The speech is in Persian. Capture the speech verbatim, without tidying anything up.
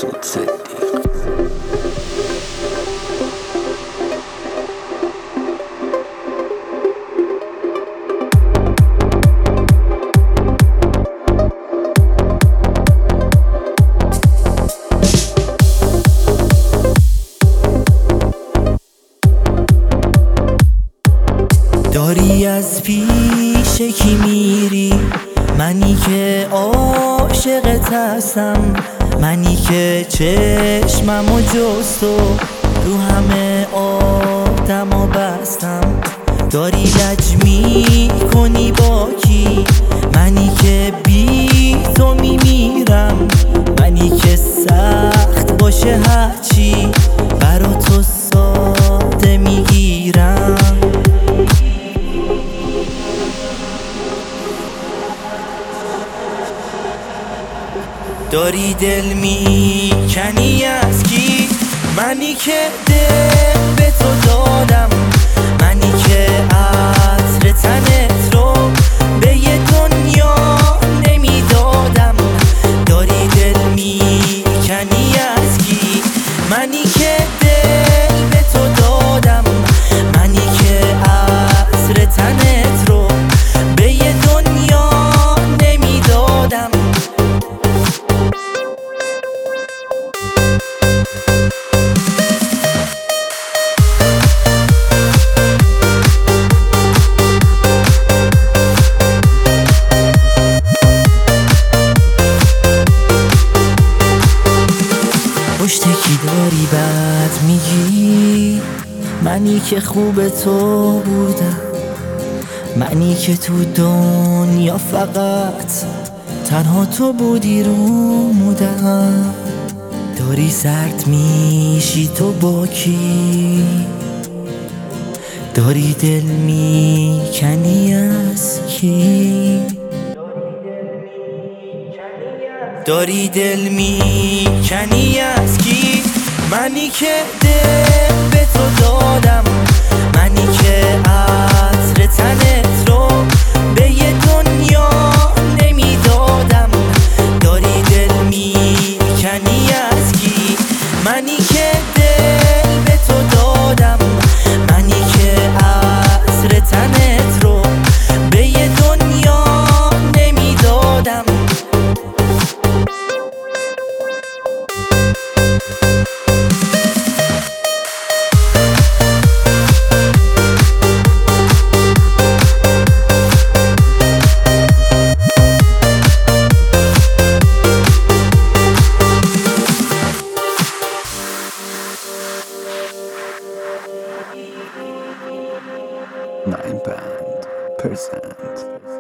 مسعود صدیق. داری از پیش کی میری؟ منی که عاشقت هستم، منی که چشممو جز تو رو همه آدما بستم. داری لج میکنی با کی؟ منی که بی تو میمیرم، منی که سخت باشه هرچی برا تو ساده میگیرم. داری دل میکنی از کی؟ منی که دل به تو دادم، منی که عطر تنت رو به یه دنیا نمیدادم. داری دل میکنی از کی؟ منی که دل به تو دادم، منی که عطر تنت رو به یه دنیا نمیدادم. پشت کی داری بد میگی؟ منی که خوب تو بودم، منی که تو دنیا فقط تنها تو بودی رو مودم. داری سرد میشی تو با کی؟ داری دل میکنی از کی؟ داری دل میکنی از کی؟ منی که دل به تو دادم، منی که عطر تنت رو به یه دنیا نمیدادم. داری دل میکنی از کی؟ منی که دل به تو دادم، منی که عطر تنت رو به یه دنیا نمیدادم. nine band percent